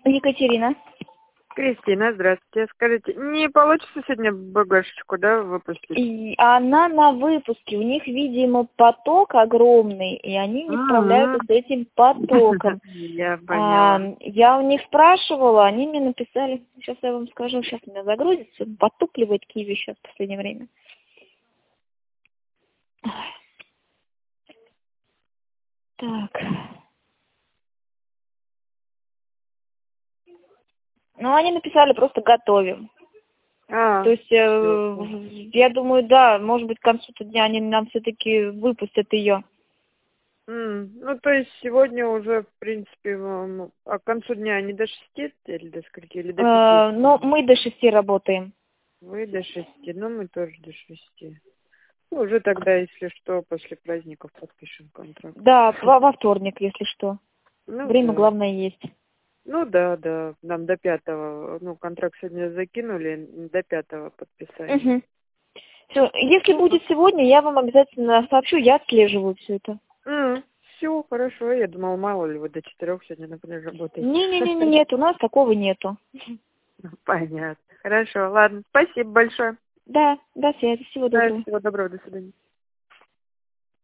Екатерина. Кристина, здравствуйте. Скажите, не получится сегодня багажечку, да, выпустить? И она на выпуске. У них, видимо, поток огромный, и они не справляются с этим потоком. Я поняла. Я у них спрашивала, они мне написали, сейчас я вам скажу, сейчас у меня загрузится, потупливает Киви сейчас в последнее время. Так. Ну, они написали, просто готовим. То есть, я думаю, да, может быть, к концу дня они нам все-таки выпустят ее. Ну, то есть сегодня уже, в принципе, а к концу дня они до 6 или до скольки? Или до 5? Ну, мы до 6 работаем. Вы до 6, ну мы тоже до 6. Ну, уже тогда, если что, после праздников подпишем контракт. Да, во вторник, если что. Ну, Время, да. главное, есть. Ну да, нам до 5, ну, контракт сегодня закинули, до 5 подписали. Угу. Все, если будет сегодня, я вам обязательно сообщу, я отслеживаю все это. Все, хорошо, я думала, мало ли, вы до 4 сегодня, например, работаете. Не, нет, у нас такого нету. Понятно. Хорошо, ладно, спасибо большое. Да, до связи, всего Да, доброго. всего доброго, до свидания.